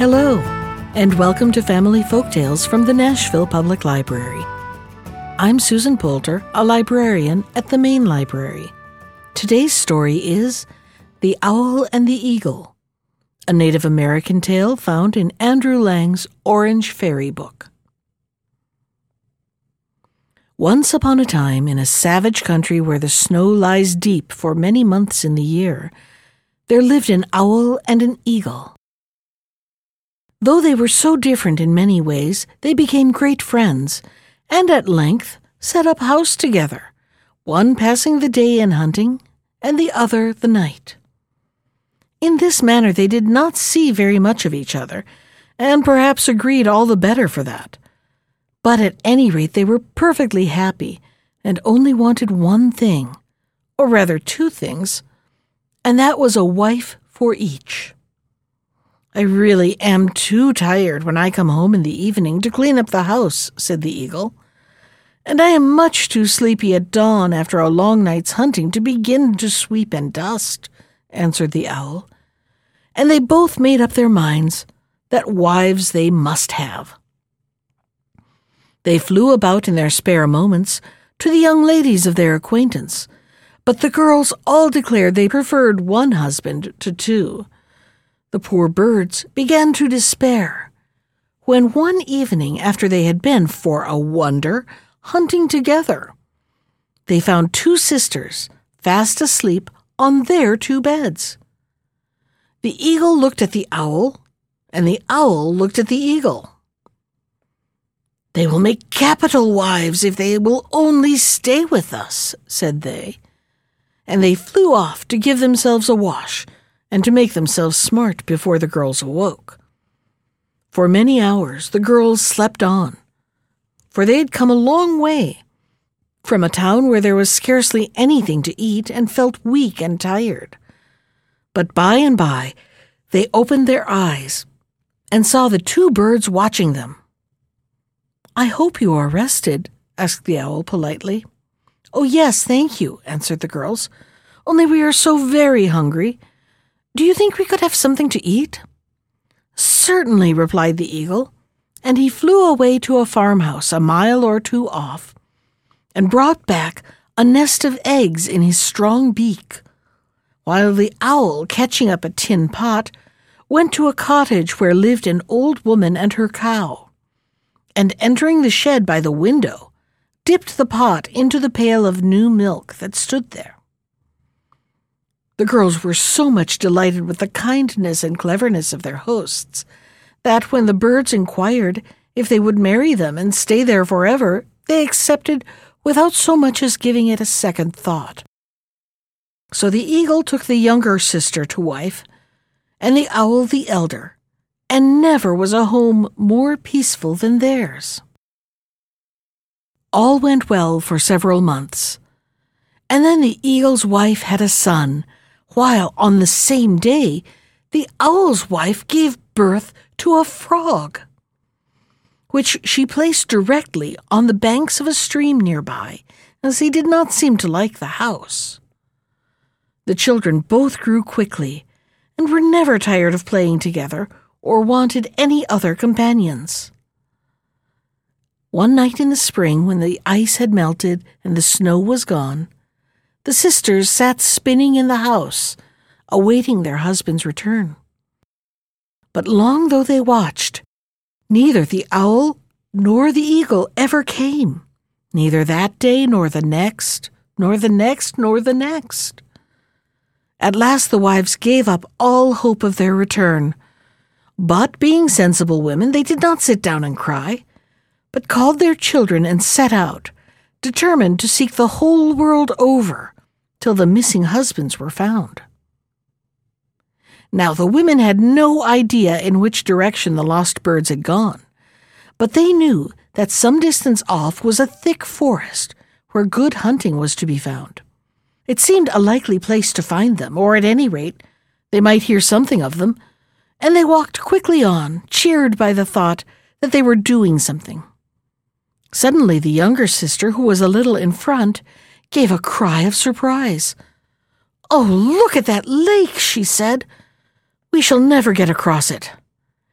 Hello, and welcome to Family Folktales from the Nashville Public Library. I'm Susan Poulter, a librarian at the Main Library. Today's story is The Owl and the Eagle, a Native American tale found in Andrew Lang's Orange Fairy Book. Once upon a time, in a savage country where the snow lies deep for many months in the year, there lived an owl and an eagle. Though they were so different in many ways, they became great friends, and at length set up house together, one passing the day in hunting, and the other the night. In this manner they did not see very much of each other, and perhaps agreed all the better for that. But at any rate they were perfectly happy, and only wanted one thing, or rather two things, and that was a wife for each. "I really am too tired when I come home in the evening to clean up the house," said the eagle. "And I am much too sleepy at dawn after a long night's hunting to begin to sweep and dust," answered the owl. And they both made up their minds that wives they must have. They flew about in their spare moments to the young ladies of their acquaintance, but the girls all declared they preferred one husband to two. The poor birds began to despair, when one evening after they had been, for a wonder, hunting together, they found two sisters fast asleep on their two beds. The eagle looked at the owl, and the owl looked at the eagle. "They will make capital wives if they will only stay with us," said they, and they flew off to give themselves a wash and to make themselves smart before the girls awoke. For many hours the girls slept on, for they had come a long way from a town where there was scarcely anything to eat and felt weak and tired. But by and by they opened their eyes and saw the two birds watching them. "I hope you are rested," asked the owl politely. "Oh yes, thank you," answered the girls, "only we are so very hungry. Do you think we could have something to eat?" "Certainly," replied the eagle, and he flew away to a farmhouse a mile or two off, and brought back a nest of eggs in his strong beak, while the owl, catching up a tin pot, went to a cottage where lived an old woman and her cow, and entering the shed by the window, dipped the pot into the pail of new milk that stood there. The girls were so much delighted with the kindness and cleverness of their hosts that when the birds inquired if they would marry them and stay there forever, they accepted without so much as giving it a second thought. So the eagle took the younger sister to wife, and the owl the elder, and never was a home more peaceful than theirs. All went well for several months, and then the eagle's wife had a son, while on the same day the owl's wife gave birth to a frog, which she placed directly on the banks of a stream nearby, as he did not seem to like the house. The children both grew quickly, and were never tired of playing together or wanted any other companions. One night in the spring, when the ice had melted and the snow was gone, the sisters sat spinning in the house, awaiting their husband's return. But long though they watched, neither the owl nor the eagle ever came, neither that day nor the next, nor the next, nor the next. At last the wives gave up all hope of their return, but being sensible women, they did not sit down and cry, but called their children and set out, determined to seek the whole world over till the missing husbands were found. Now the women had no idea in which direction the lost birds had gone, but they knew that some distance off was a thick forest where good hunting was to be found. It seemed a likely place to find them, or at any rate, they might hear something of them, and they walked quickly on, cheered by the thought that they were doing something. Suddenly the younger sister, who was a little in front, gave a cry of surprise. "Oh, look at that lake," she said. "We shall never get across it."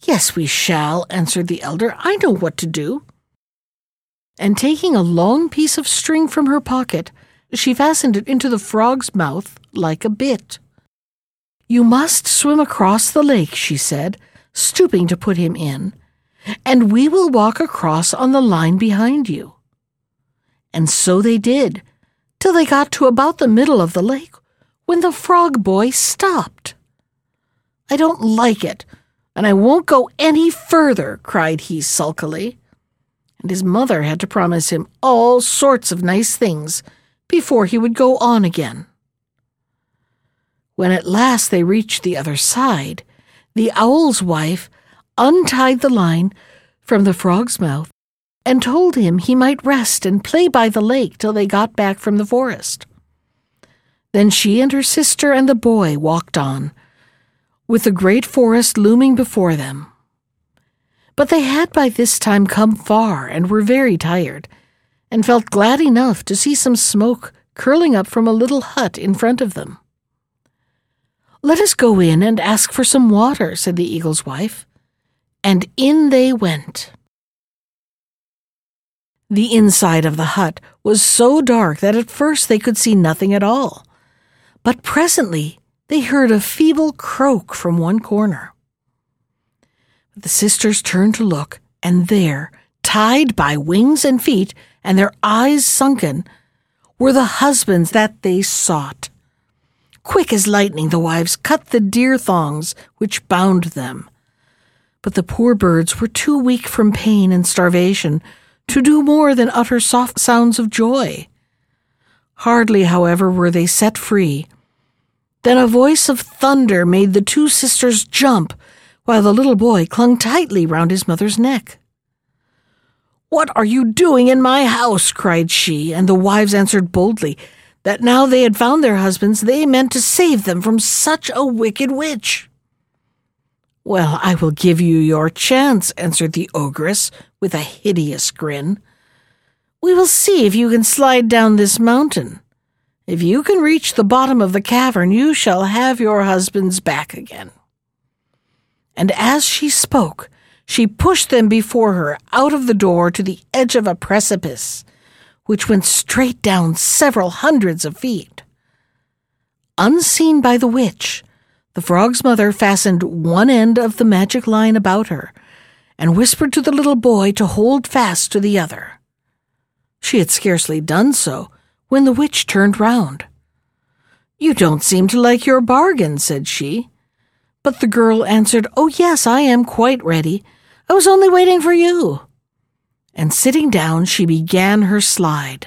"Yes, we shall," answered the elder. "I know what to do." And taking a long piece of string from her pocket, she fastened it into the frog's mouth like a bit. "You must swim across the lake," she said, stooping to put him in, "and we will walk across on the line behind you." And so they did, till they got to about the middle of the lake, when the frog boy stopped. "I don't like it, and I won't go any further," cried he sulkily. And his mother had to promise him all sorts of nice things before he would go on again. When at last they reached the other side, the owl's wife untied the line from the frog's mouth and told him he might rest and play by the lake till they got back from the forest. Then she and her sister and the boy walked on, with the great forest looming before them. But they had by this time come far and were very tired, and felt glad enough to see some smoke curling up from a little hut in front of them. "Let us go in and ask for some water," said the eagle's wife. And in they went. The inside of the hut was so dark that at first they could see nothing at all, but presently they heard a feeble croak from one corner. The sisters turned to look, and there, tied by wings and feet, and their eyes sunken, were the husbands that they sought. Quick as lightning the wives cut the deer thongs which bound them. But the poor birds were too weak from pain and starvation to do more than utter soft sounds of joy. Hardly, however, were they set free. Then a voice of thunder made the two sisters jump, while the little boy clung tightly round his mother's neck. "What are you doing in my house?" cried she, and the wives answered boldly that now they had found their husbands, they meant to save them from such a wicked witch. "Well, I will give you your chance," answered the ogress with a hideous grin. "We will see if you can slide down this mountain. If you can reach the bottom of the cavern, you shall have your husbands back again." And as she spoke, she pushed them before her out of the door to the edge of a precipice, which went straight down several hundreds of feet. Unseen by the witch, the frog's mother fastened one end of the magic line about her and whispered to the little boy to hold fast to the other. She had scarcely done so when the witch turned round. "You don't seem to like your bargain," said she. But the girl answered, "Oh, yes, I am quite ready. I was only waiting for you." And sitting down, she began her slide.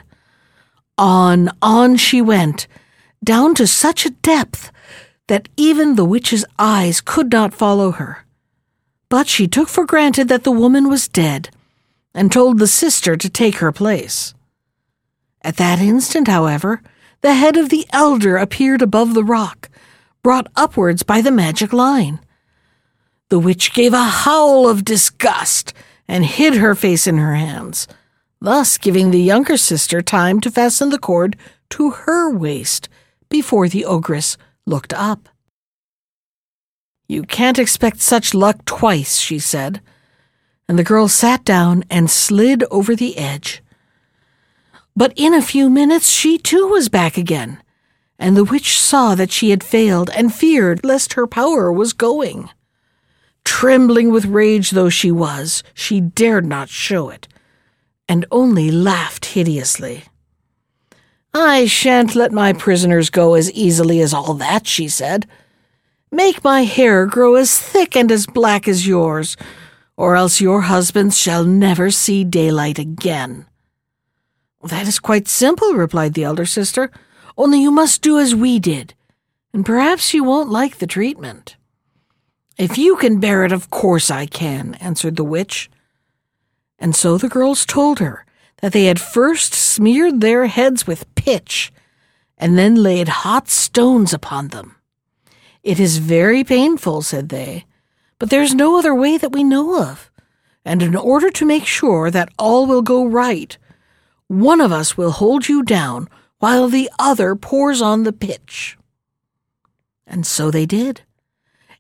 On she went, down to such a depth that even the witch's eyes could not follow her. But she took for granted that the woman was dead, and told the sister to take her place. At that instant, however, the head of the elder appeared above the rock, brought upwards by the magic line. The witch gave a howl of disgust and hid her face in her hands, thus giving the younger sister time to fasten the cord to her waist before the ogress looked up. "You can't expect such luck twice," she said, and the girl sat down and slid over the edge. But in a few minutes she too was back again, and the witch saw that she had failed and feared lest her power was going. Trembling with rage though she was, she dared not show it, and only laughed hideously. "I shan't let my prisoners go as easily as all that," she said. "Make my hair grow as thick and as black as yours, or else your husbands shall never see daylight again." "That is quite simple," replied the elder sister. "Only you must do as we did, and perhaps you won't like the treatment." "If you can bear it, of course I can," answered the witch. And so the girls told her that they had first smeared their heads with pitch, and then laid hot stones upon them. "It is very painful," said they, "but there is no other way that we know of, and in order to make sure that all will go right, one of us will hold you down while the other pours on the pitch." And so they did.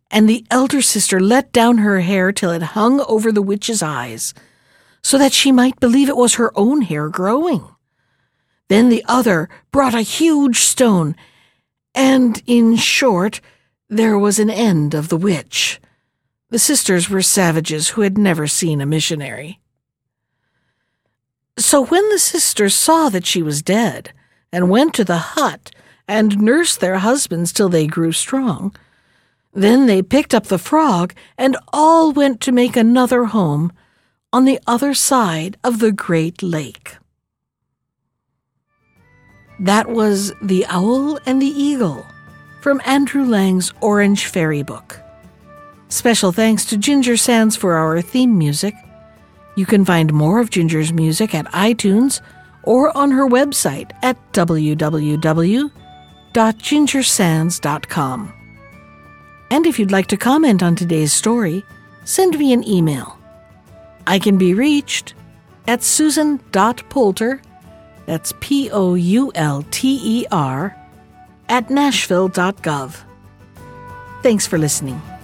and the elder sister let down her hair till it hung over the witch's eyes, so that she might believe it was her own hair growing. Then the other brought a huge stone, and, in short, there was an end of the witch. The sisters were savages who had never seen a missionary. So when the sisters saw that she was dead, and went to the hut and nursed their husbands till they grew strong, then they picked up the frog and all went to make another home on the other side of the great lake. That was The Owl and the Eagle from Andrew Lang's Orange Fairy Book. Special thanks to Ginger Sands for our theme music. You can find more of Ginger's music at iTunes or on her website at www.gingersands.com. And if you'd like to comment on today's story, send me an email. I can be reached at susan.poulter, that's Poulter, @nashville.gov. Thanks for listening.